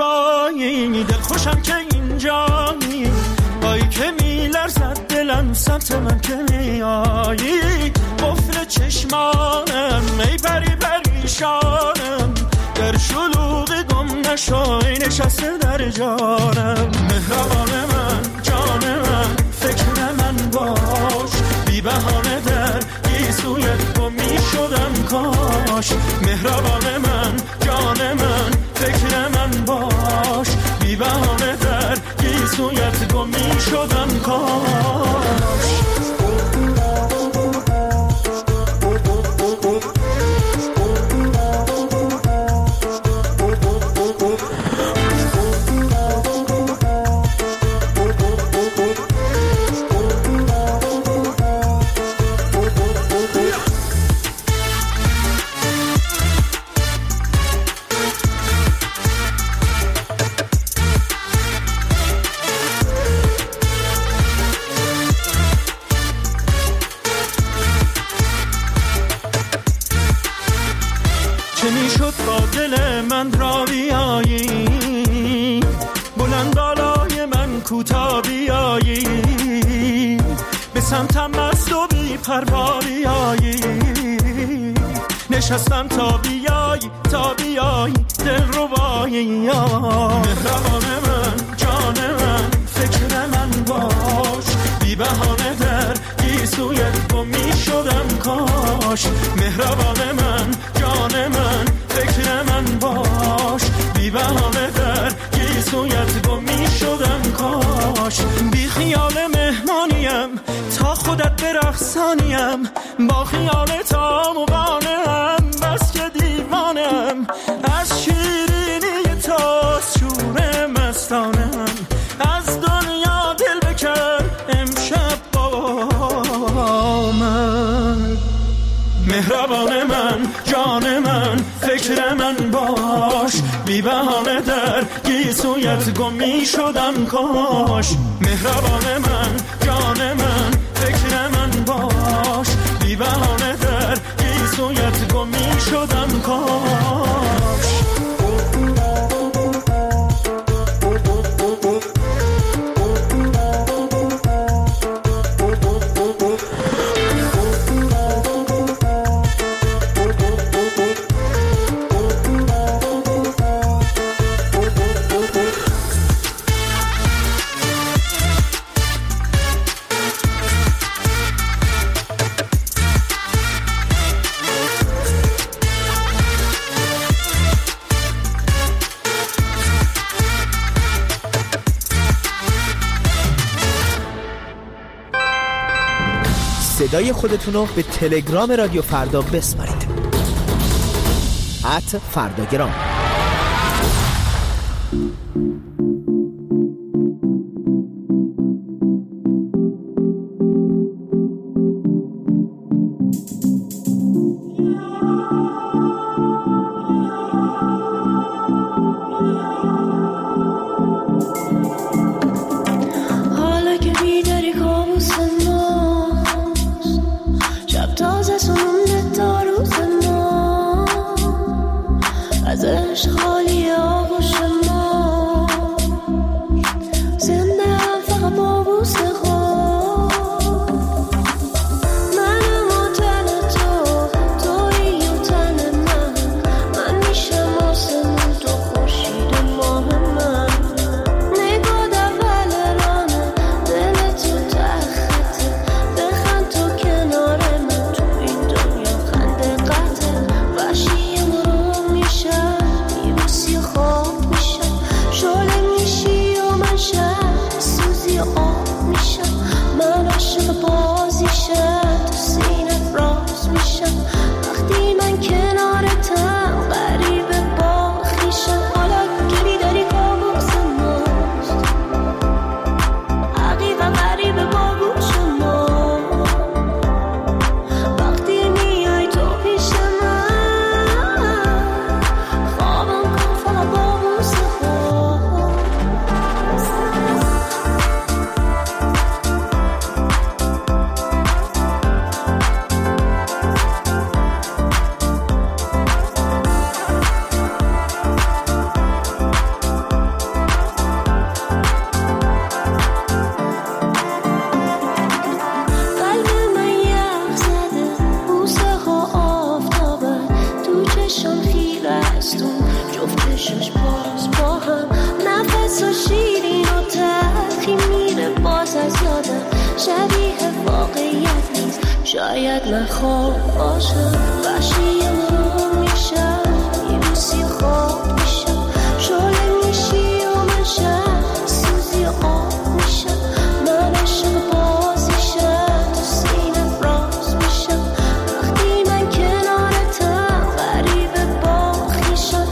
زیبایی، دل خوشم که اینجایی، بایی که میلرزد دلم سمت من که میایی، قفل چشمانم ای پری پریشانم، در شلوغ گم نشای نشسته در جانم، مهربان من جان من فکر من باش، بی بهانه در گیسویت گم می شدم کاش، مهربان من جان من فکر من باش، بی بهانه در گیسویت گم می شدم کاش. نشستم تا بیایی دل ربایی، مهربان من جان من فکر من باش، بی بهانه در گیسویت گم می شدم کاش، مهربان من جان من فکر من باش، بی بهانه در گیسویت گم می شدم کاش، بی خیال مهمانیم تا خودت برقصانیم، با خیال تا مقانم بس که دیوانم، از شیرینی تا شور مستانم، از دنیا دل بکن امشب با من، مهربان من جان من فکر من باش، بی بهانه در گیسویت گم می شدم کاش، مهربان من جان من فکر من باش، بی بهانه در گیسویت گم می شدم کاش. صدای خودتونو به تلگرام رادیو فردا بسپارید @فرداگرام. ماه شبیه واقعیت نیست. شاید من خواب باشم وحشی مون میشم ویروسی خواب میشم شعله میشی و من شب سوزی و آب میشم من عشق باز میشم تو سینه راز میشم وقتی من کنارتم غریبه با خیشم.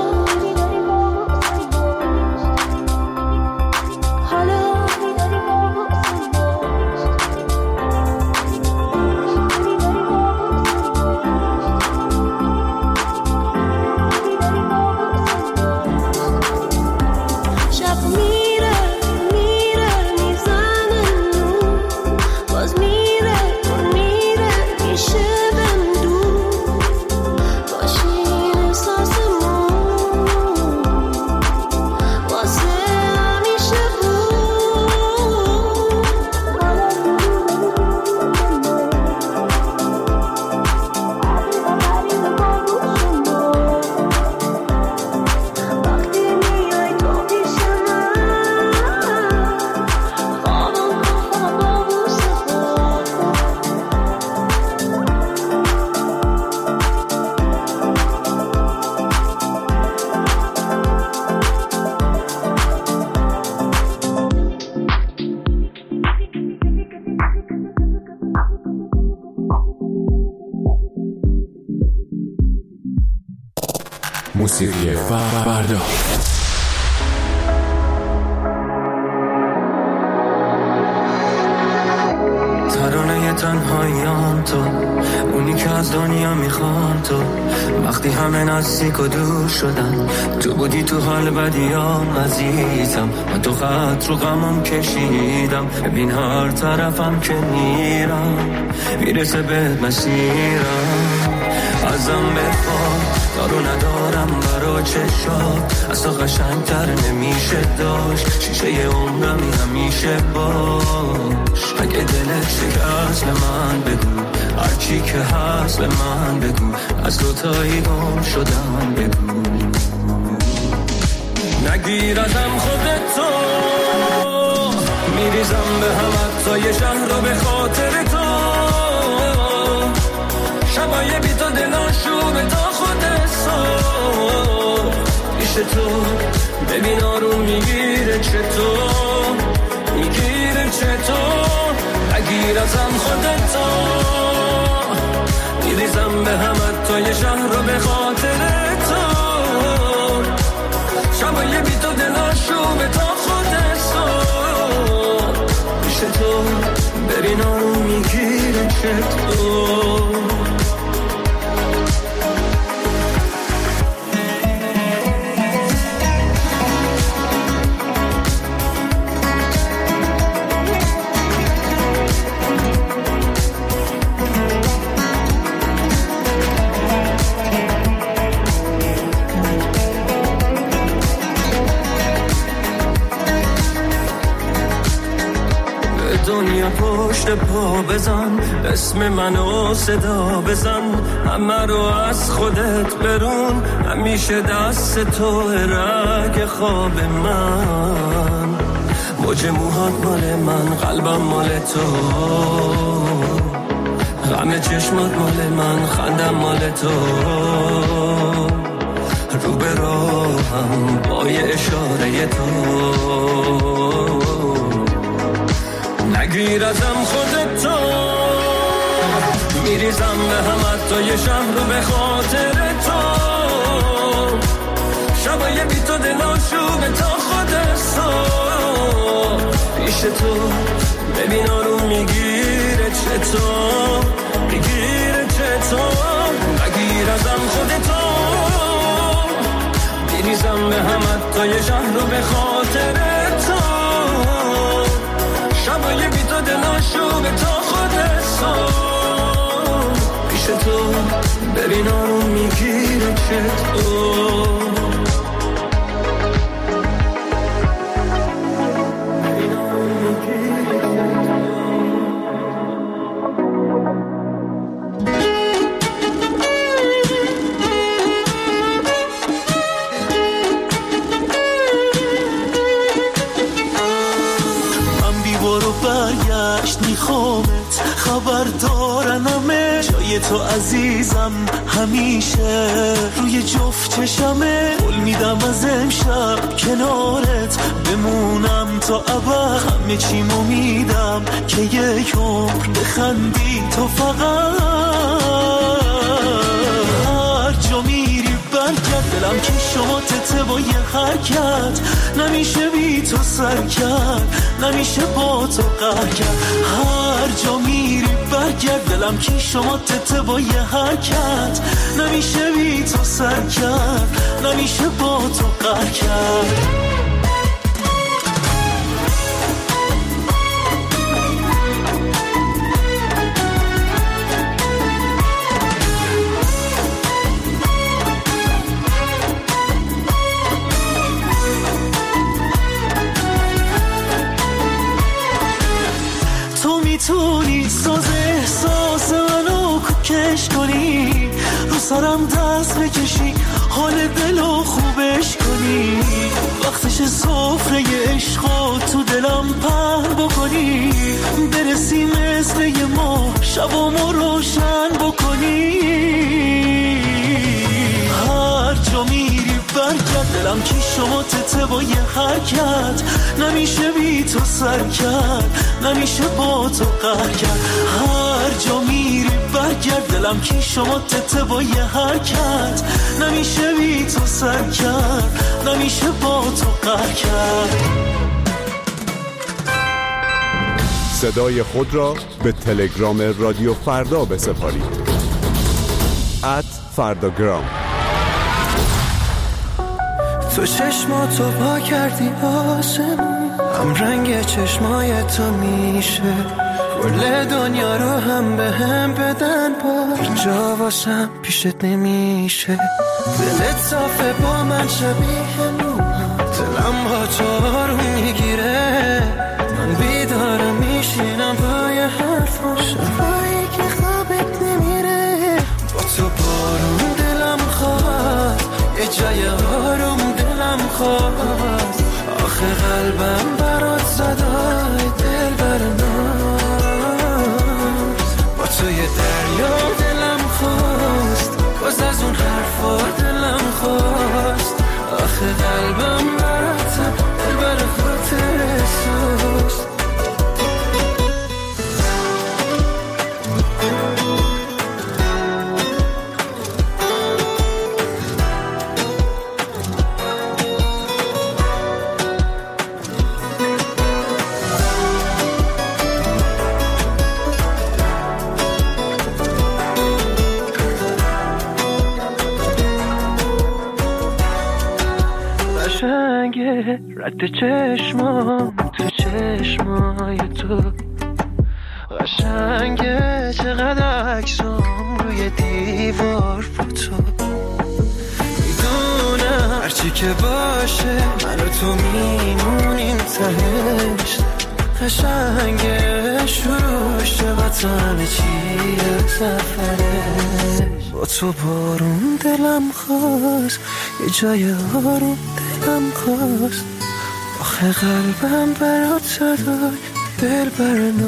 موسیقی فردا. ترانه تنهاییان تو، اونی که از دنیا میخوان تو. وقتی همه نزدیک و دور شدن، تو بودی تو حال بدیام عزیزم. من تو خط رو غمم کشیدم، ببین هر طرفم که میرم میرسه به مسیرم. ازم بخواه دارو ندارم برا چشات، از تو قشنگتر نمیشه داشت. شیشه عمرمی همیشه باش. اگه دلت شکست به من بگو، هرچی که هست به من بگو. از دوتایی گم شدم بگو. نگیر ازم خودتو، میریزم به هم حتی یه شهر رو به خاطر تو. شبای بی تو دلاشوبه تا خود صبح پیش تو. ببین آروم میگیره چطور، میگیره چطور. نگیر ازم خودتو، میریزم به هم حتی یه شهر رو به خاطر تو. شبای بی تو دلاشوبه تا خود صبح پیش تو. ببین آروم میگیره چطور. دنیا پشت پا بزن، اسم منو صدا بزن. همه رو از خودت برون، همیشه دست تو رگ خواب من. موج موهات مال من، قلبم مال تو. غم چشمات مال من، خندم مال تو. رو به راهم با یه اشاره تو. نگیر ازم خودتو، میریزم به هم حتی یه شهر رو به خاطر تو. شبای بی تو دلاشوبه تا خود صبح پیش تو. ببین آروم میگیره چطور، میگیره چطور. نگیر ازم خودتو، میریزم به هم حتی یه شهر رو به خاطر تو. شبای بی تو دلاشوبه تا خود صبح پیش تو. ببین آروم میگیره چطور. دشت میخوامت، خبر دارنمه جای تو عزیزم همیشه روی جفت چشمه. قول میدم از امشب کنارت بمونم تا ابد، همه چیمو میدم که یک عمر بخندی تو فقط. هر جا میری برگرد، دلم که شما تته با یه حرکت، نمیشه بی تو سر کرد، نمیشه با تو قهر کرد. هر جا میری برگرد، دلم که شما تته با یه حرکت، نمیشه بی تو سر کرد، نمیشه با تو قهر کرد. میتونی ساز احساس منو کش کنی، رو سرم دست بکشی، حال دلو خوبش کنی، وقتش سفره عشقو تو دلم پهن بکنی، برسی مثل یه ماه شبامو روشن بکنی. هر جا میری برگرد، دلم که شما تته با یه حرکت، نمیشه بی تو سر کرد، نمیشه با تو قهر کرد. هر جا میری برگرد، دلم که شما تته با یه حرکت، نمیشه بی تو سر کرد، نمیشه با تو قهر کرد. صدای خود را به تلگرام رادیو فردا بسپارید. @فرداگرام. تو چشماتو پا کردی آسمون، هم رنگ چشمای تو میشه کل دنیا رو هم به هم بدن، با جا واسم پیشت نمیشه. دلت صافه با من شبیه نوها، دلم با تو آروم میگیره، من بیدار میشینم پای حرفا، شبایی که خوابت نمیره. با تو بارون دلم خواهد، یه جای آروم دلم خواست، آخه قلبم برات صدای دل برناز. با تو یه دریا دلم خواست، باز از اون حرفا دلم خواست، آخه قلبم برات دل بر خاطر سوست. رد چشمام تو چشمای تو قشنگه، چقدر عکسام روی دیوار فوتو. میدونم هرچی که باشه من و تو میمونیم تهش، قشنگه شروع شد همه چی سفره. با تو بارون دلم خواست، یه جای آروم دلم خواست، آخه قلبم برات صدای دل برناز.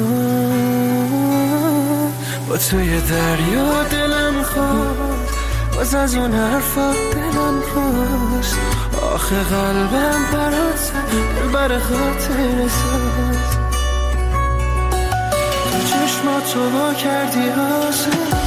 با تو یه دریا دلم خواست، باز از اون حرفا دلم خواست، آخه قلبم برات صدای دل بر خاطر ساز. چشماتو با کردی آسان،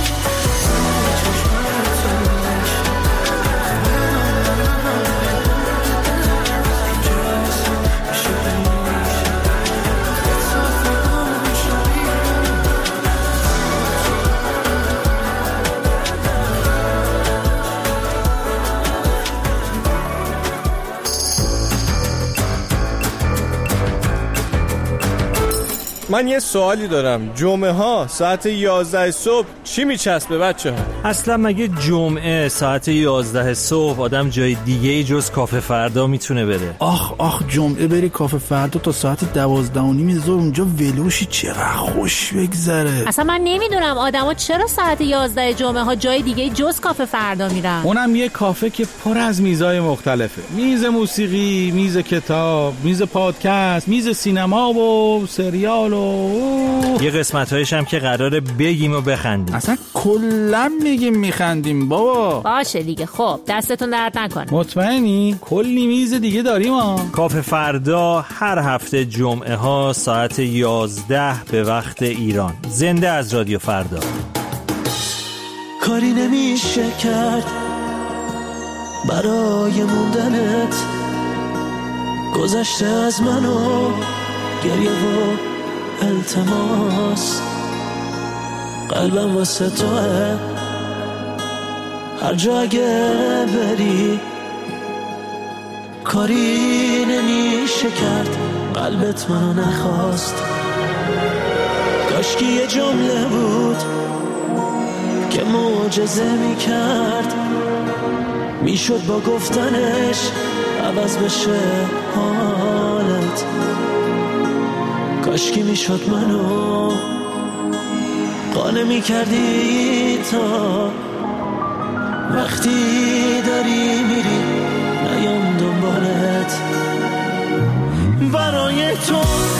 من یه سوالی دارم. جمعه ها ساعت 11 صبح چی میچسبه بچه ها؟ اصلا مگه جمعه ساعت 11 صبح آدم جای دیگه جز کافه فردا میتونه بره؟ آخ جمعه بری کافه فردا تا ساعت 12:30 ظهر اونجا ولوشی، چقدر خوش بگذره. اصلا من نمیدونم آدما چرا ساعت 11 جمعه ها جای دیگه جز کافه فردا میرن. اونم یه کافه که پر از میزای مختلفه، میز موسیقی، میز کتاب، میز پادکست، میز سینما و سریال و یه قسمت‌هایش هم که قراره بگیم و بخندیم. اصلا کلا میگیم میخندیم بابا. باشه دیگه. خب دستتون درد نکنه. مطمئنی؟ کلی میز دیگه داریم ها. کافه فردا هر هفته جمعه ها ساعت 11 به وقت ایران. زنده از رادیو فردا. کاری نمیشه کرد برای موندنت، گذشته از منو گریه و التماس، قلبم واسه توه هر جا اگه بری، کاری نمیشه کرد قلبت منو نخواست. کاشکی یه جمله بود که معجزه میکرد، میشد با گفتنش عوض بشه حالت. کاشکی میشد منو قانع میکردی تا وقتی داری میری نیام دنبالت. برای تو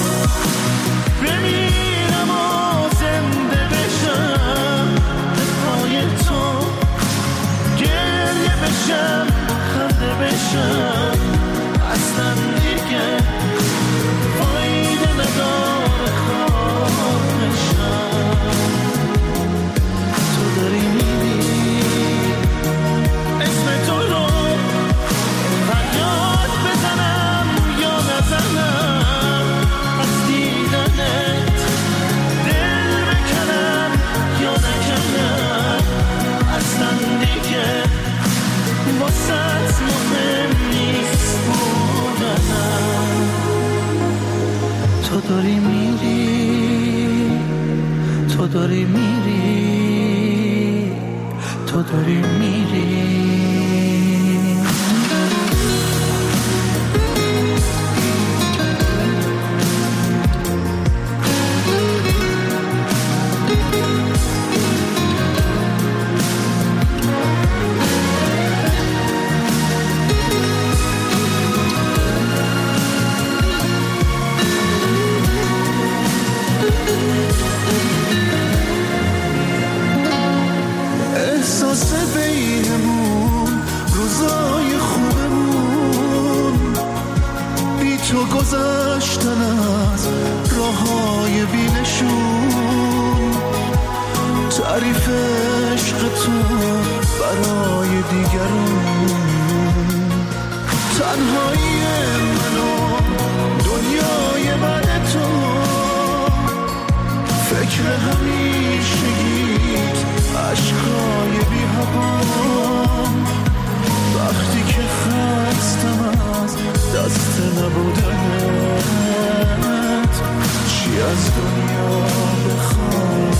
بمیرم و زنده بشم، به پای تو گریه بشم خنده بشم، اصلا دیگه فایده نداره خواهشم. تو داری میری اسم تو رو فریاد بزنم یا نزنم، از دیدنت دل بکنم یا نکنم، اصلا دیگه واسط مهم نیست بودنم. تو داری میری، تو داری میری، تو داری میری. احساس بینمون روزای خوبمون، بی تو گذشتن از راههای بینشون، تعریف عشق تو برای دیگرون، تنهایی منو دنیای بعد تو، فکر همیشگیت عشقای بی هوام، وقتی که خستم از دست نبودنت، چی از دنیا بخوام.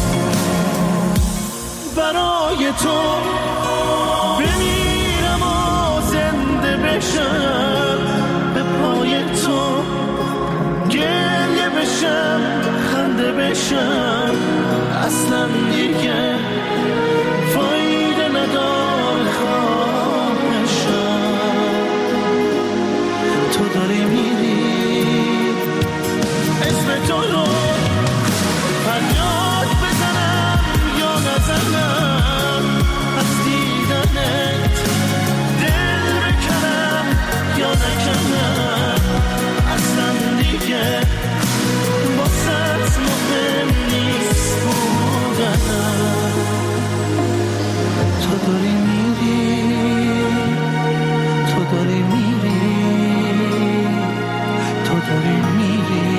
برای تو بمیرم و زنده بشم، به پای تو گریه بشم خنده بشم، اصلا دیگه فایده نداره خواهشم. تو داری میری اسم تو رو فریاد بزنم یا نزنم، از دیدنت دل بکنم یا نکنم، اصلا دیگه واسط مهم نیست بودنم. تو داری میری، تو داری میری، تو داری میری.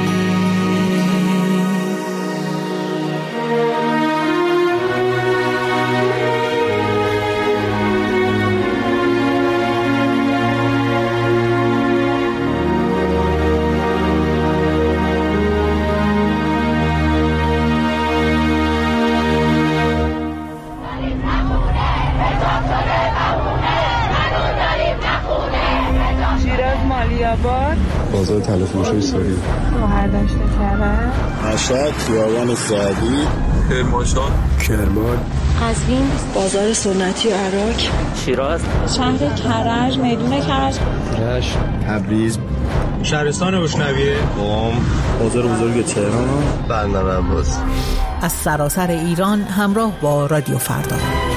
بازار تلفروشی ساری، مهردشت کرد، مشهد، خیابان سعدی، کرمانشاه، کرمان، قزوین، بازار سنتی و عراق، شیراز، شهر کرج، میدون کرج، رشت، تبریز، شهرستان بشنویه بازار بزرگ تهران برنامه عباس از سراسر ایران همراه با رادیو فردا.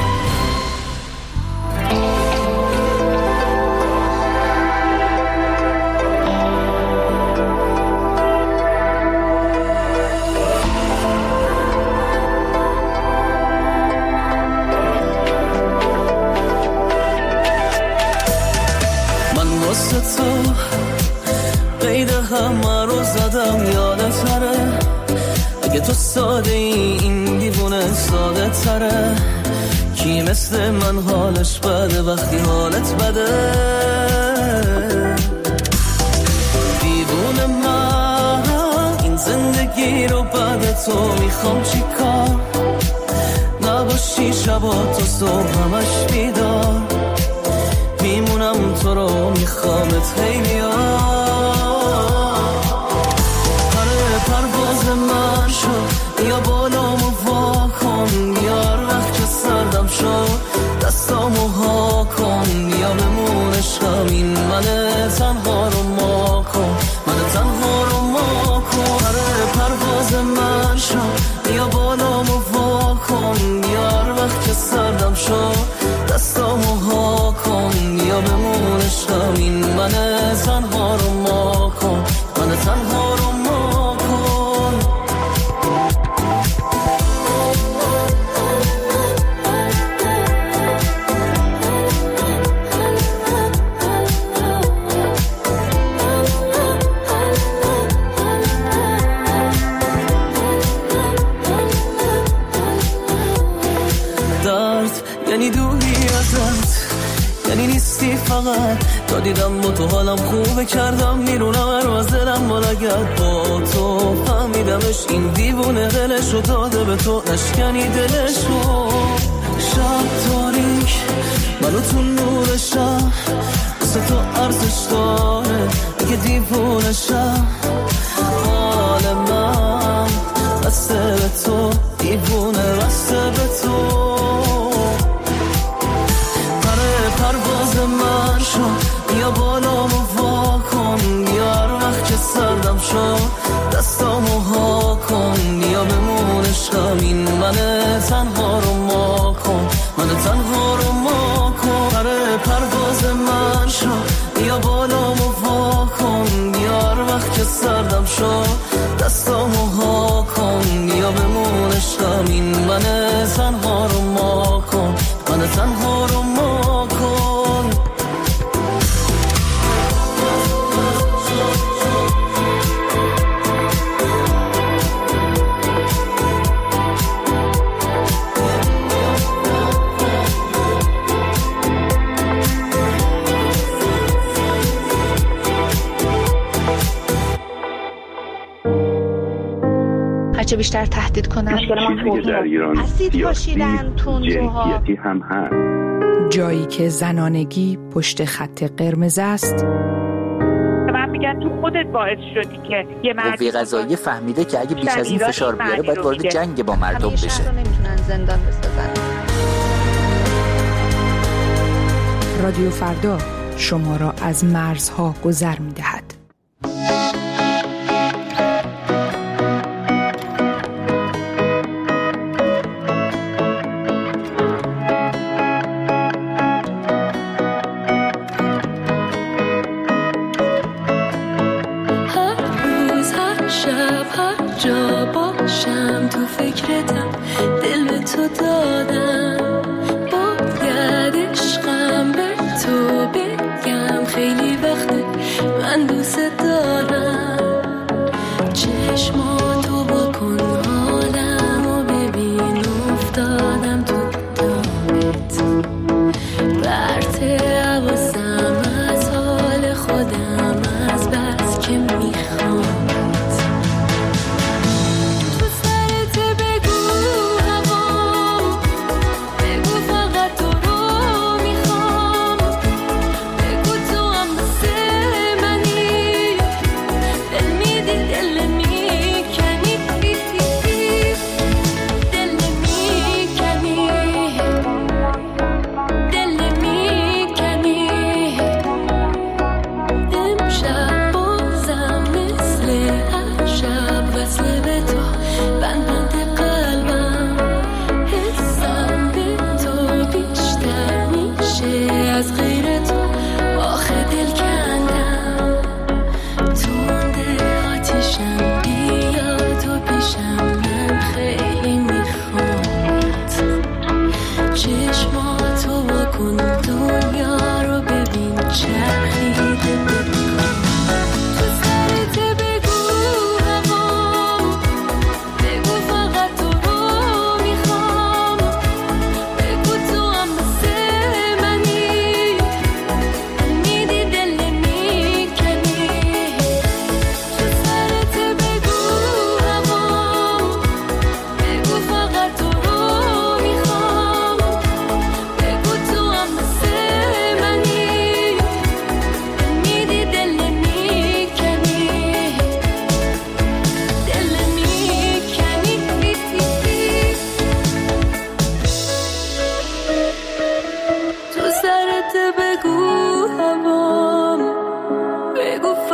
تو ساده این دیوونه ساده تره کی مثل من حالش بده وقتی حالت بده دیوونه من این زندگی رو بعد تو میخوام چی کار نباشی شبا تو صبح همش بیدار میمونم تو رو میخوامت خیلی پرواز من شد یا بالامو وا کن یار وقت که سردم شد دستامو ها کن یا بمونش همین من تنها رو ما کن من تنها رو ما کن پرواز من شد یا بالامو وا کن یار وقت که سردم شد دستامو ها کن یا بمونش همین من تنها رو ما کن من تنها رو ما کن درد یعنی دوری ازت یعنی نیستی فقط تا دیدم با تو حالم خوبه کردم میرونم هر از دلم بالگرد با تو فهمیدمش این دیوونه دلشو داده به تو نشکنی دلشو شب تاریک منو تو نور شب بسه تو ارزش داره اگه دیوونه شب حال من بسته به تو دیوونه بسته به تو پرواز من شد یا بالامو وا کن یار وقت که سردم شد دستامو ها کن یا بمونش همین من تنها رو ما کن من تنها رو ما کن پرواز من شد یا بالامو وا کن یار وقت که سردم شد دستامو ها کن یا بمونش همین من تنها رو ما کن من تنها رو ما کن هرچه بیشتر تهدید کنن چیزی که در ایران سیاسی جنسیتی هم هست جایی که زنانگی پشت خط قرمز است. من میگم تو خودت باعث شدی که یه قوه قضاییه فهمیده که اگه بیش از این فشار بیاره باید وارد جنگ با مردم بشه. همیشه نمیتونن زندان بسازن. رادیو فردا شما را از مرزها گذر میدهد. جا باشم تو فکرتم دل به تو دادم باید عشقم به تو بگم خیلی وقته من دوست دارم چشماتو بکن حالم و ببین افتادم تو دامت برت حواسم از حال خودم از بس که میخوام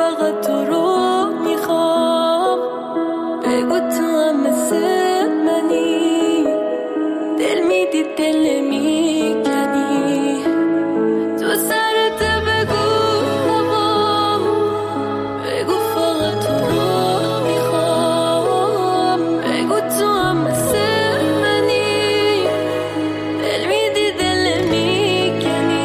فقط تو رو میخوام. بگو تو هم مثل منی، دل میدی دل نمیکنی. تو سرت بگو هوام، بگو فقط تو رو میخوام. بگو تو هم مثل منی، دل میدی دل نمیکنی.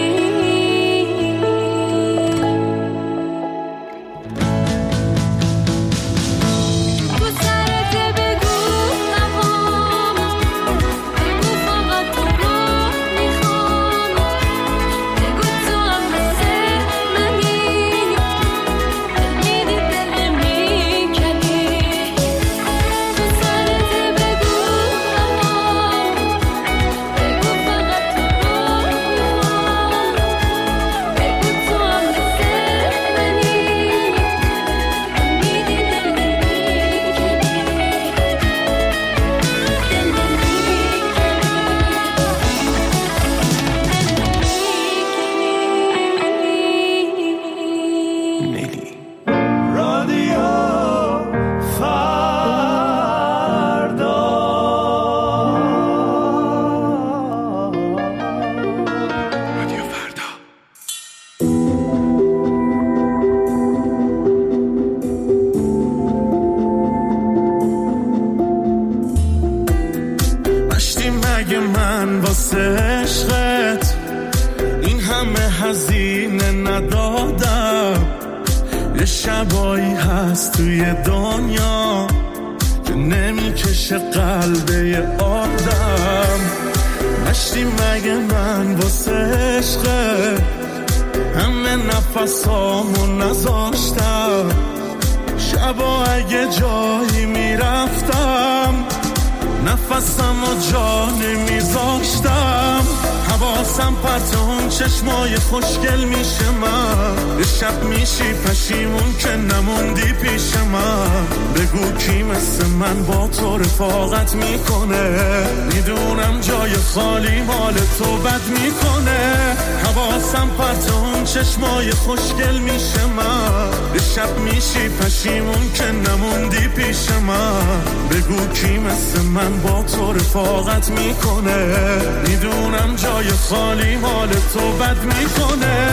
تو سرت بگو هوام، بگو فقط تو رو میخوام. بگو تو هم مثل منی، دل میدی دل نمیکنی. تو سرت بگو هوام، بگو فقط تو رو میخوام. بگو تو هم مثل منی، دل میدی دل رادیو فردا. رادیو فردا. مشتی مگه من واسه عشقت این همه هزینه ندادم؟ یه شبایی هست توی دنیا که نمیکشه قلبه آدم. مشتی مگه من واسه عشقت همه نفسامو نذاشتم؟ شبا اگه جایی میرفتم نفسم و جا نمیذاشتم. حواسم پرت اون چشمای خوشگل میشه من. یه شب میشی پشیمون که نموندی پیش من. بگو کی مثل من با تو رفاقت میکنه؟ میدونم جای خالی مال تو بد میکنه. حواسم پرت اون چشمای خوشگل میشه من. یه شب میشی پشیمون که نموندی پیش من. بگو کی مثل من با تو رفاقت میکنه؟ میدونم جای خالی مال تو بد میکنه.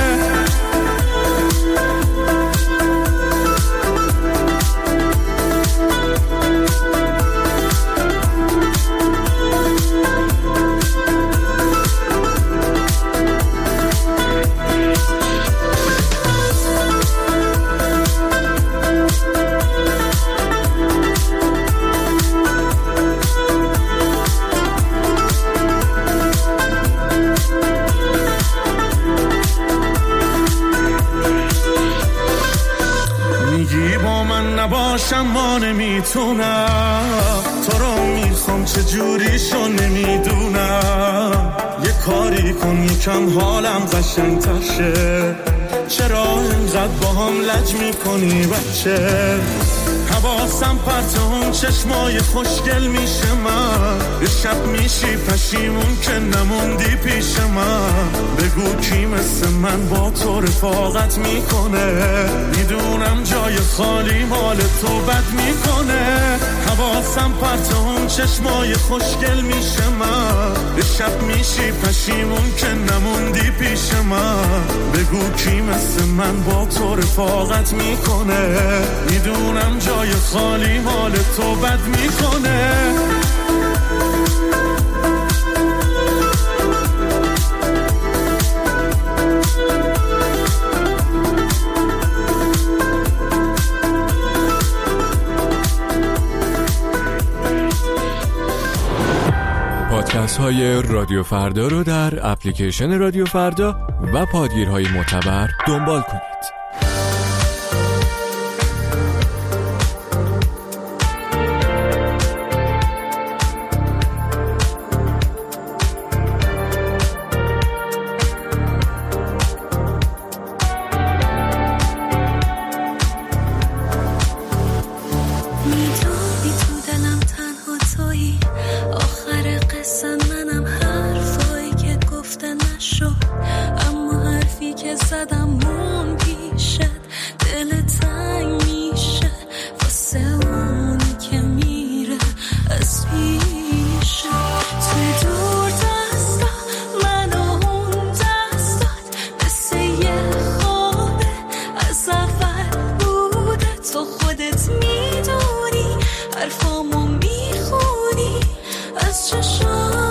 نباشم ما نمیتونم، تو رو میخوام چجوریشو نمیدونم. یه کاری کن یکم حالم قشنگ‌تر شه. چرا اینقدر با هم لج میکنی بچه؟ حواسم پرت اون چشمای خوشگل میشه من. یه شب میشی پشیمون که نموندی پیش من. بگو کی مثل من با تو رفاقت میکنه؟ میدونم جای خالی مال تو بد میکنه. حواسم پرت اون چشمای خوشگل میشه من. یه شب میشی پشیمون که نموندی پیش من. بگو کی مثل من با تو رفاقت میکنه؟ میدونم جای خالی مال تو بد میکنه. پادکست های رادیو فردا رو در اپلیکیشن رادیو فردا و پادگیرهای معتبر دنبال کنید. زدم مون پیشت، دلت حرفامو میخونی از چشام.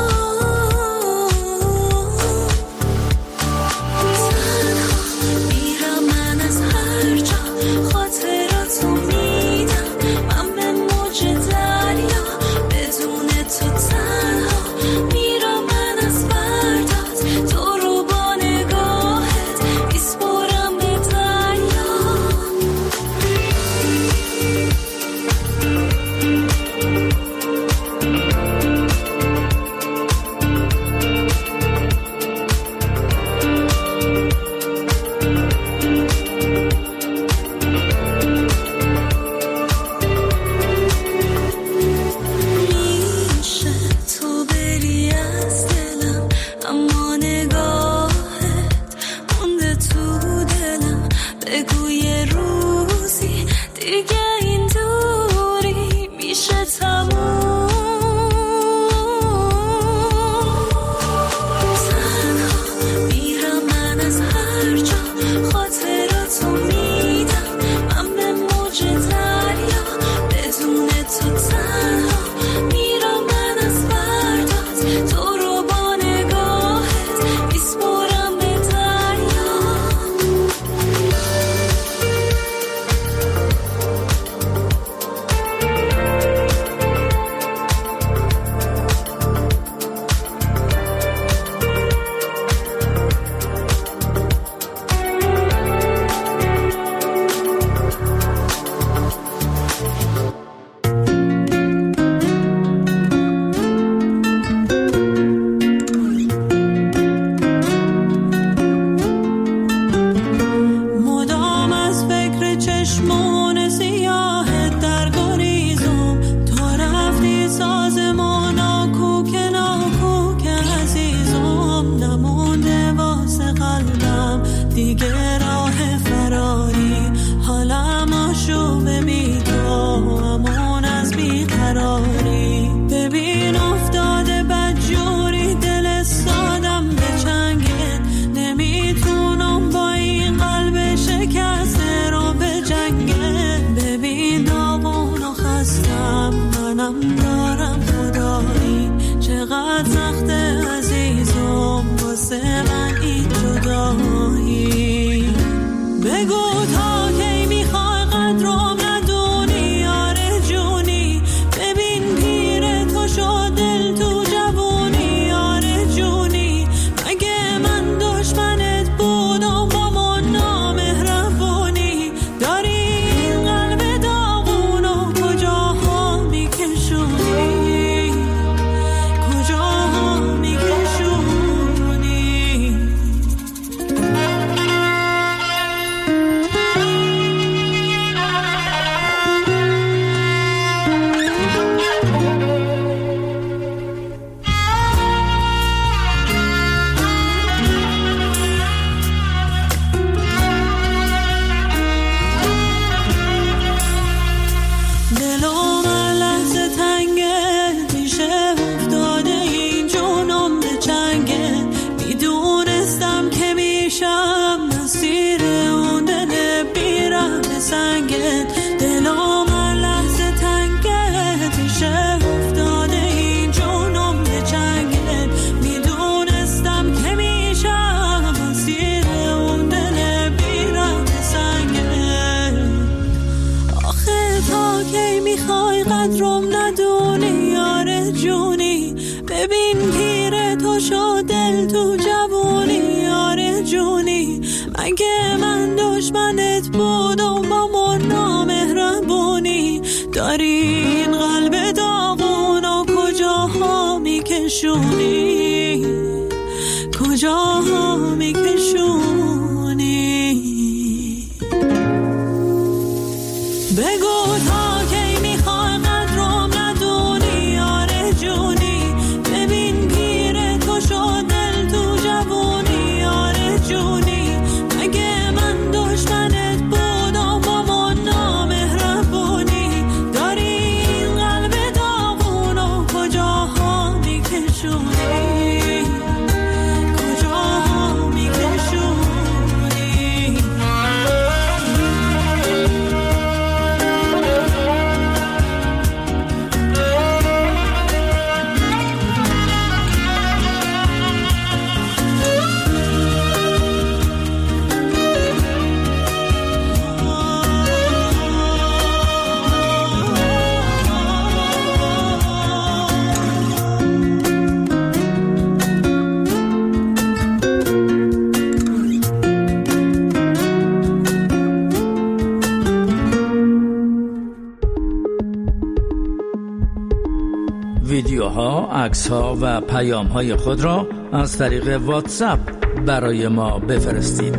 ویدیوها، عکس‌ها و پیام‌های خود را از طریق واتساپ برای ما بفرستید.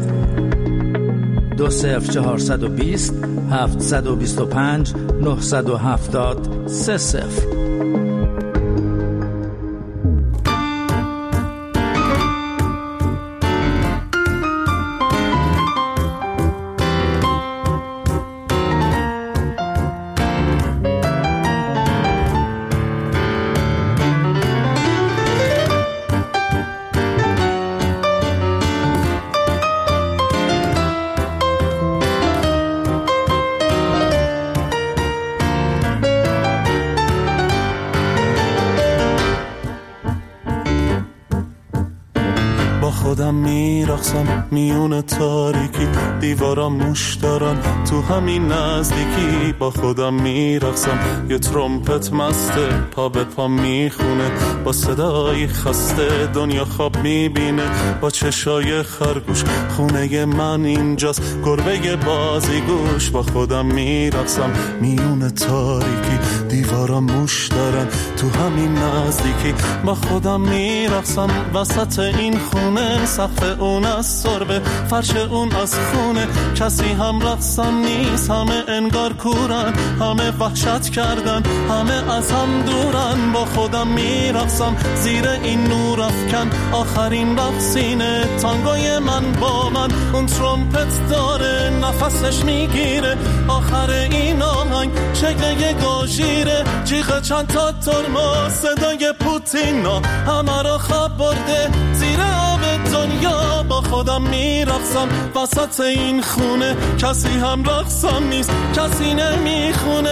20420 725 970 30. خودم میرقصم میون تاریکی، دیوارا موش دارن تو همین نزدیکی. با خودم میرقصم یه ترومپت مسته، پا به پا میخونه با صدای خسته. دنیا خواب میبینه با چشای خرگوش، خونه من اینجاست گربه بازیگوش. با خودم میرقصم میون تاریکی، دیوارا موش دارن تو همین نزدیکی. با خودم میرقصم وسط این خونه، سقف اون از سربه، فرش اون از خونه. کسی هم رقصم نیست، همه انگار کورن، همه وحشت کردن، همه از هم دورن. با خودم میرقصم زیر این نور افکن، آخرین رقصینه تانگوی من با من. اون ترومپت داره نفسش میگیره، آخر این آهنگ شکل یه گاژیره. جیغ چند تا ترمز، صدای پوتینا همه را خواب برده زیر آب دنیا. با خودم میرقصم وسط این خونه، کسی هم رقصم نیست، کسی نمیخونه.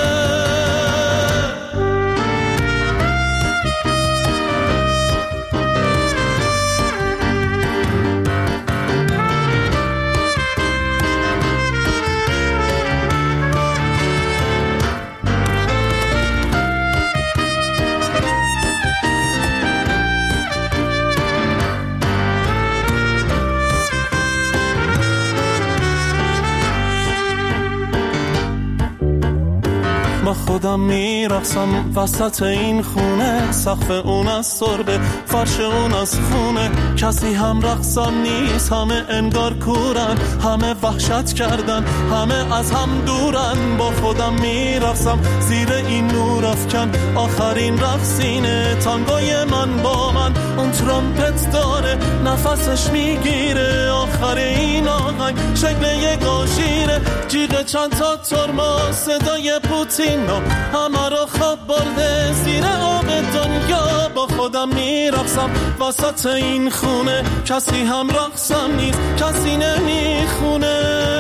با خودم میرقصم وسط این خونه، سقف اون از سربه، فرش اون از خونه. کسی هم رقصم نیست، همه انگار کورن، همه وحشت کردن، همه از هم دورن. با خودم میرقصم زیر این نور افکن، آخرین رقصینه تانگوی من با من. اون ترومپت داره نفسش میگیره، آخر این آهنگ شکل یه گاژیره. جیغ چند تا ترمز، صدای پوتین همه رو خواب برده زیر آب دنیا. با خودم میرقصم وسط این خونه، کسی هم رقصم نیست، کسی نمیخونه.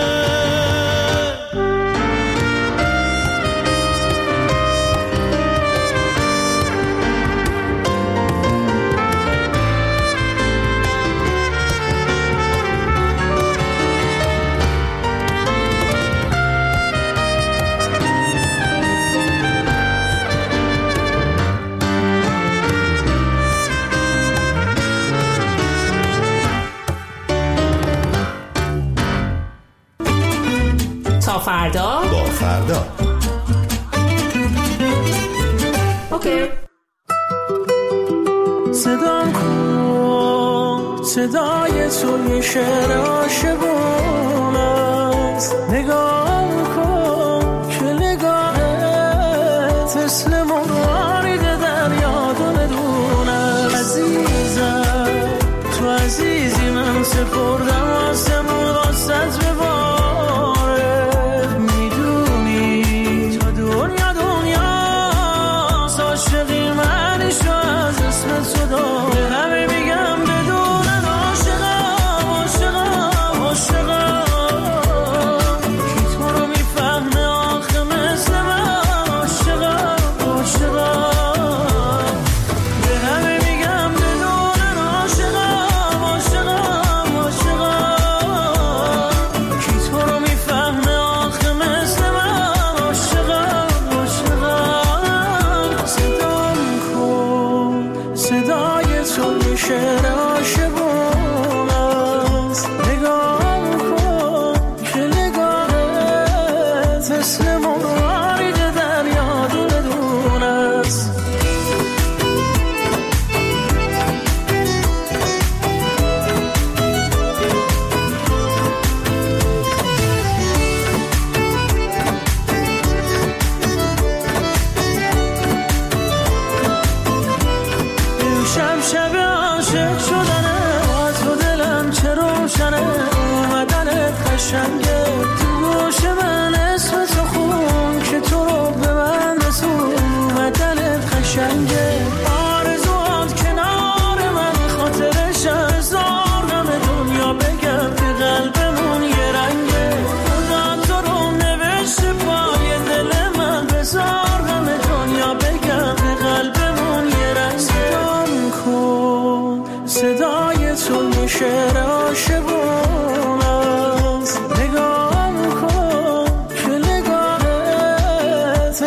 فردا با فردا. اوکی. صدام کن، صدای تو یه شعر عاشقون است. نگاه کن که نگاهت مثل موارد دریا دونه. عزیزم تو عزیزی، من سپردم آسمون واسط به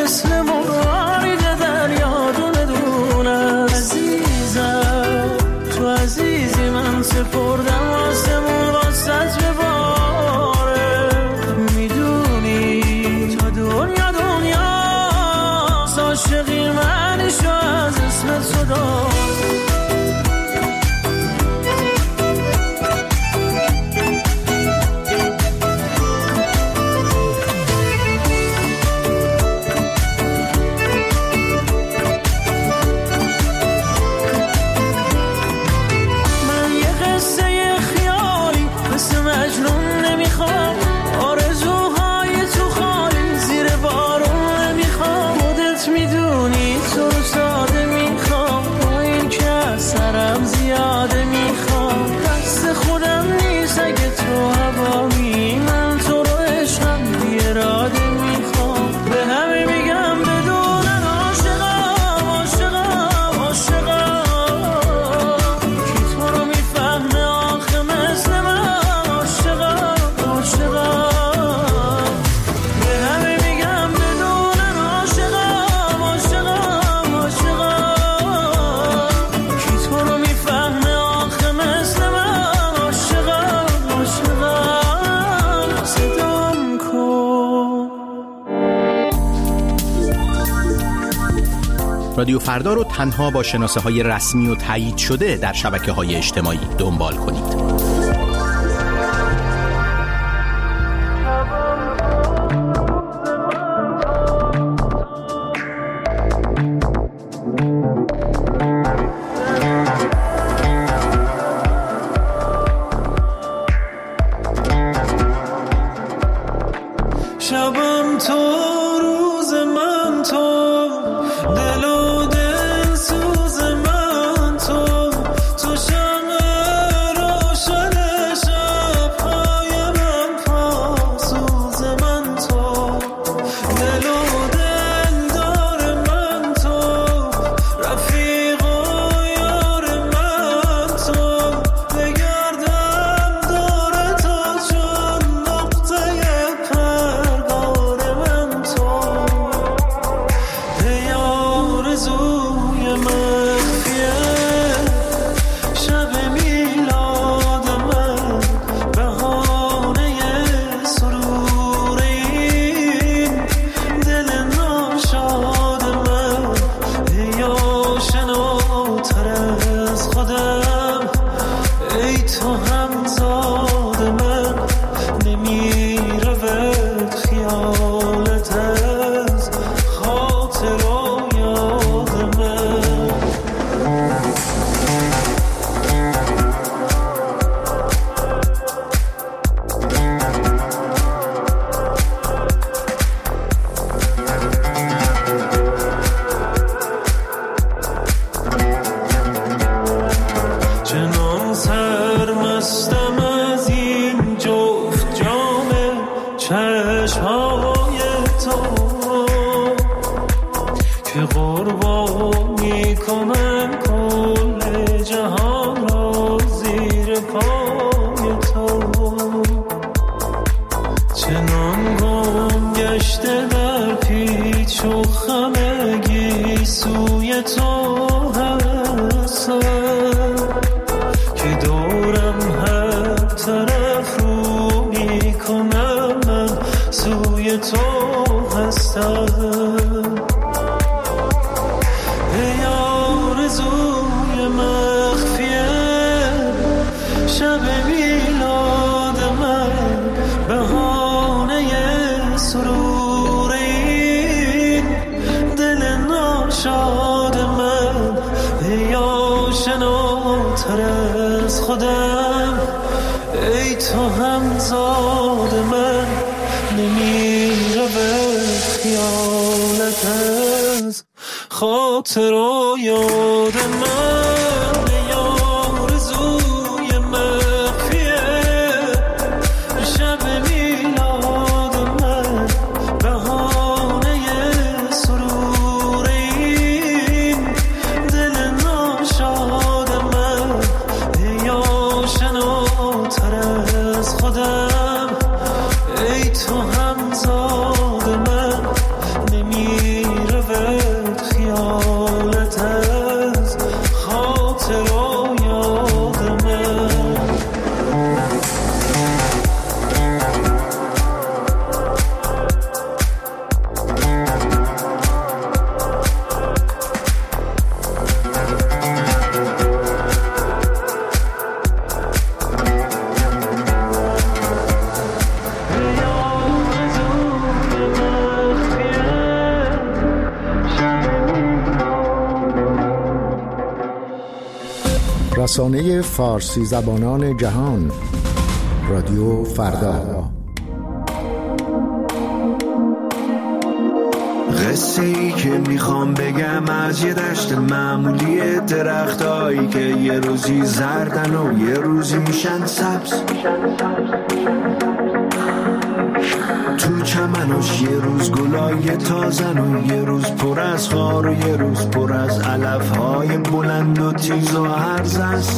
مثل مرغ دریا دونه دونه. عزیزم تو عزیزی من سپردم آسمون واسط بباره. میدونی تا دنیا عاشقی منشو از اسمت تو دار. رادیو فردا رو تنها با شناسه‌های رسمی و تایید شده در شبکه‌های اجتماعی دنبال کنید. شبم تو روز من تو دل و دل سوز من تو تو شمع روشن شب‌های من پاسوز من تو دل و دل دار من تو رفیق و یار من تو بگردم دور تو چون نقطه چشمهای تو که قربانی کنم کل جهان را زیر پای تو. چنان گم گشته در پیچ و خم گیسوی تو هستم که دورم هر طرف رو میکنم من سوی تو هستم. ای آرزوی مخفیه شب میلاد من بهانه سرور این دل ناشاد من. ای آشناتر از خودم ای تو همزاد من نمیره به خیالت از خاطر و یاد من. ای آرزوی مخفیه شب میلاد من بهانه سرور این دل ناشاد من. ای آشناتر از خودم ای تو همزاد من نمی رسانه فارسی زبانان جهان، رادیو فردا. قصه ای که میخوام بگم از یه دشت معمولی، درختایی که یه روزی زردن و یه روزی میشن سبز. تو چمنش یه روز گلای تازن و یه روز پر از خار و یه روز پر از علفهای بلند و تیز و هرز است.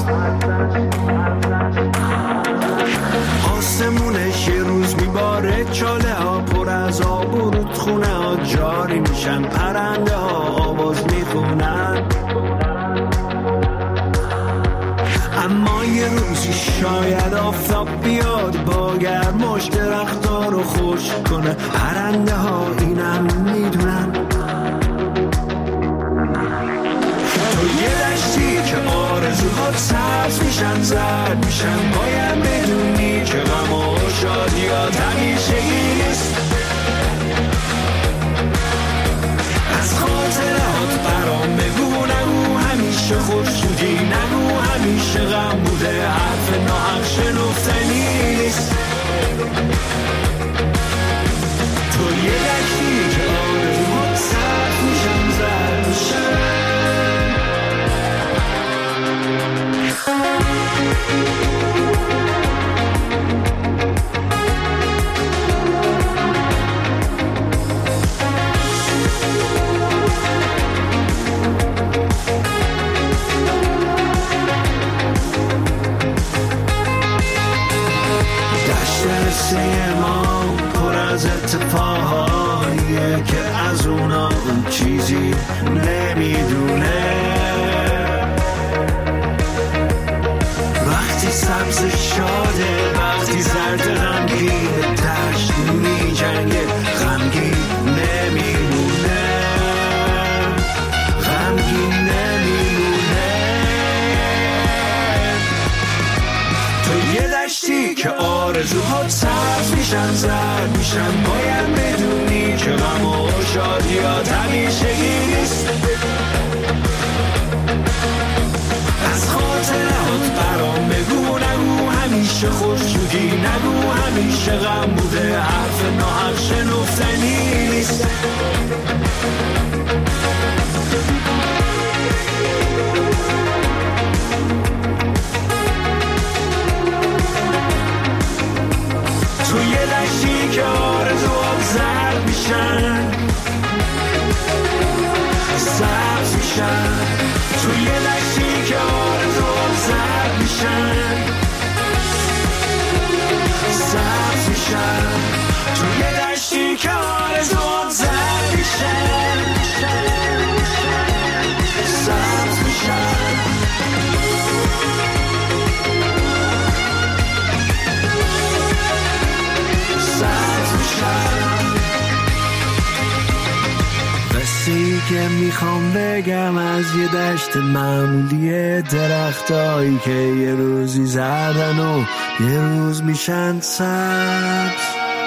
آسمونش یه روز میباره، چاله ها پر از آب و رودخونه ها جاری میشن، پرنده ها آواز میخونن. اما یه روزی شاید آفتاب بیاد با گرماش درخت‌ها رو خشک کنه، پرنده ها اینم میدونن. تو یه دشتی که آرزوها سبز میشن، زرد میشن، باید بدونی که غم و شادیات همیشگی نیست. از خاطرات برام بگو، نگو همیشه خوشحالی، نگو همیشه غم بوده، حرف ناحق شنفتنی نیست. تو یه دشتی که آرزوها سبز میشن، زرد میشن. قصه ما پر از اتفاقاییه که از اونا اون چیزی نمیدونه. وقتی سبز شاده، وقتی زرد غمگین، دشت میجنگه غمگین نمیمونه، غمگین نمیمونه. تو یه دشتی که آرزوها سبز میشن، زرد میشن، باید بدونی که غم و شادیات همیشگی نیست. از خاطرات برام بگو، نگو همیشه خوشحالی، نگو همیشه غم بوده، حرف ناحق شنفتنی نیست. تو یه دشتی که آرزوات زرد میشن، سبز میشن. تو یه دشتی که آرزوات زرد میشن، سبز میشن. تو یه دشتی که آرزوات زرد میشن، سبز میشن. قصه‌ای که میخوام بگم از یه دشت معمولی، درختایی که یه روزی زردن و یه روز میشن سبز.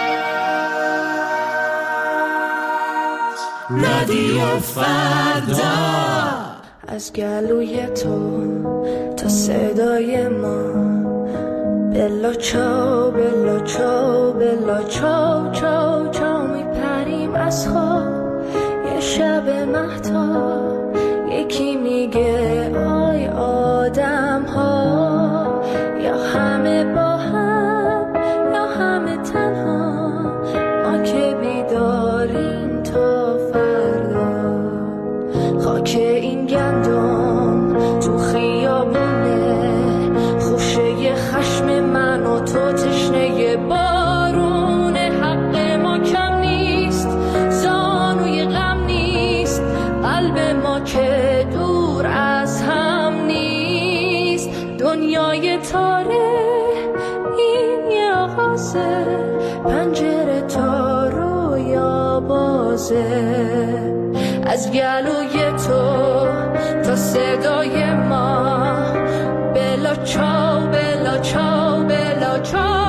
رادیو فردا. از گلوی تو تا صدای ما، بلا چاو بلا چاو بلا چاو چاو چاو، میپریم از خواب یه شب مهتاب. یکی میگه آی آدم ها، یا همه با هم یا همه تنها، ما که بیداریم تا فردا. خاک این گندم تو خیابونه، خوشه خشم من و تو تشنه بارون. حق ما کم نیست، زانوی غم نیست، قلب ما که دور از هم نیست. دنیای تاره این یه آغازه، پنجره تا رویا بازه. از گلوی تو تا صدای ما، بلا چاو بلا چاو بلا چاو.